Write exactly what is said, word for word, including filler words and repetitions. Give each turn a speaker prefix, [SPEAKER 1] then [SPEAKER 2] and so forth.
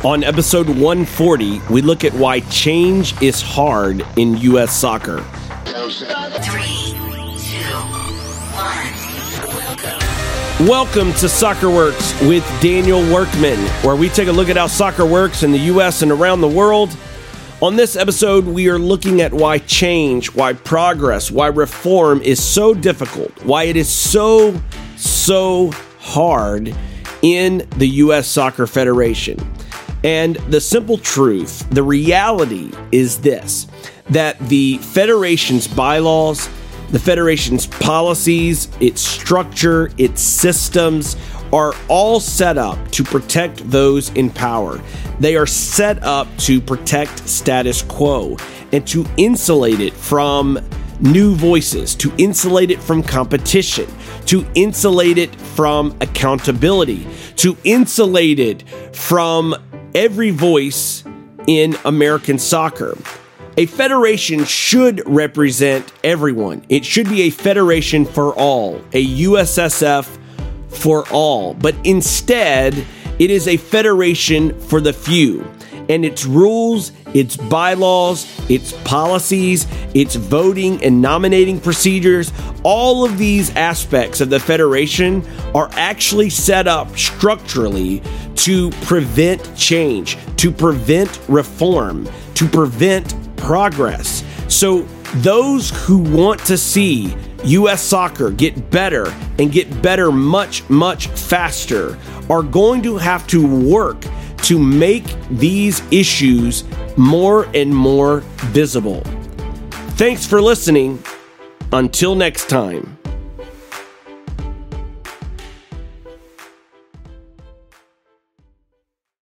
[SPEAKER 1] On episode one forty, we look at why change is hard in U S soccer.
[SPEAKER 2] Three, two, one.
[SPEAKER 1] Welcome to Soccer Works with Daniel Workman, where we take a look at how soccer works in the U S and around the world. On this episode, we are looking at why change, why progress, why reform is so difficult, why it is so, so hard in the U S Soccer Federation. And the simple truth, the reality is this, that the Federation's bylaws, the Federation's policies, its structure, its systems are all set up to protect those in power. They are set up to protect status quo and to insulate it from new voices, to insulate it from competition, to insulate it from accountability, to insulate it from every voice in American soccer. A federation should represent everyone. It should be a federation for all, a U S S F for all. But instead, it is a federation for the few. And its rules, its bylaws, its policies, its voting and nominating procedures, all of these aspects of the federation are actually set up structurally to prevent change, to prevent reform, to prevent progress. So those who want to see U S soccer get better and get better much, much faster are going to have to work to make these issues more and more visible. Thanks for listening. Until next time.